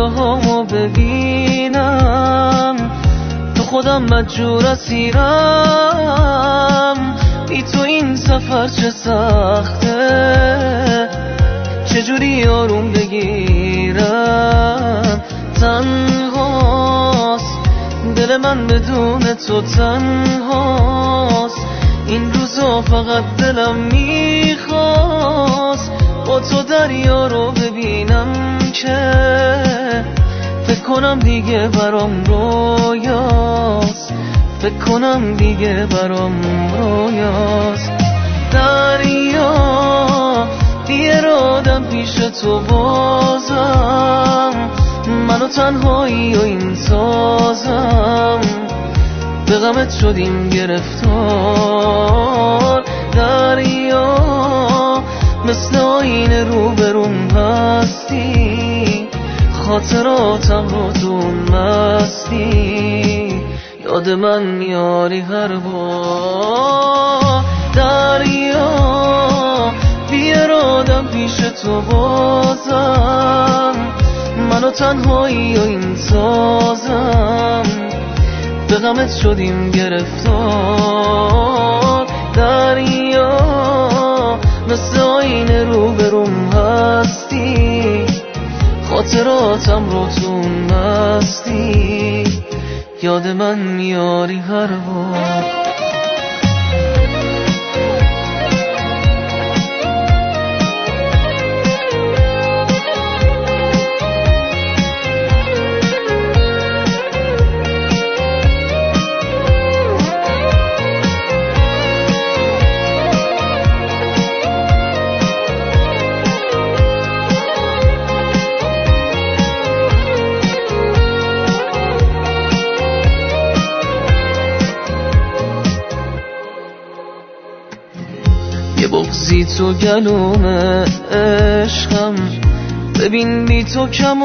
هامو ببینم، تو خودم مجبور اسیرم. بی تو این سفر چه سخته، چجوری آروم بگیرم. تنهاست دل من بدون تو، تنهاست این روزا، فقط دلم میخواست با تو دریا رو ببینم که فکر کنم دیگه برام رویاست، فکر کنم دیگه برام رویاست. دریا بیارادم پیش تو بازم، منو تنهایی و این سازم، به غمت شدیم گرفتار. دریا مثل آینه روبروم هستی، خاطراتم رو دون مستی، یاد من میاری هر بار. دریا بیارادم پیش تو بازم، منو تنهایی و این سازم، به غمت شدیم گرفتار. دریا مثل آینه روبروم هستی، خاطراتم رو تو مستی، یاد من میاری هر بار. یه بغضی تو گلوم عشقم، ببین بی تو کم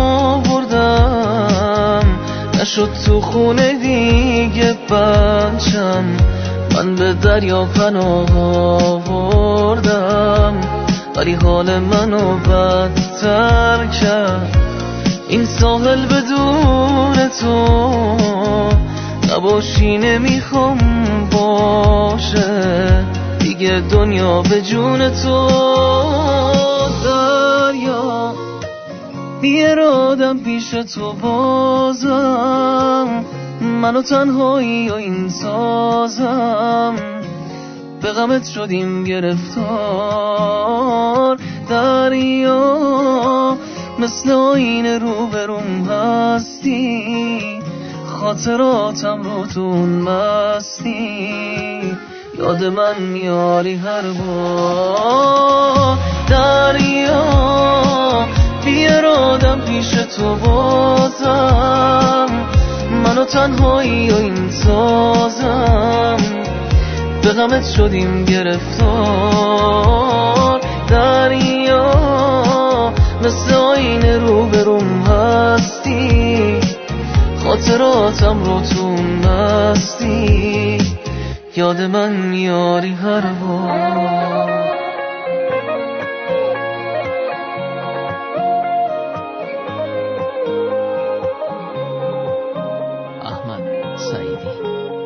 آوردم، نشد تو خونه دیگه بچم، من به دریا پناه آوردم، ولی حال منو بدتر کرد این ساحل بدون تو. نباشی نمیخوام باشه دیگه دنیا به جون تو. دریا بیارادم پیش تو بازم، منو تنهایی و این سازم، به غمت شدیم گرفتار. دریا مثل آینه روبروم هستی، خاطراتم رو تو مستی، یاد من میاری هر بار. دریا بیارادم پیش تو بازم، منو تنهایی و این سازم، به غمت شدیم گرفتار. دریا مثل آینه روبروم هستی، خاطراتم رو تو مستی، یاد من میاری هر بار. احمد سعیدی.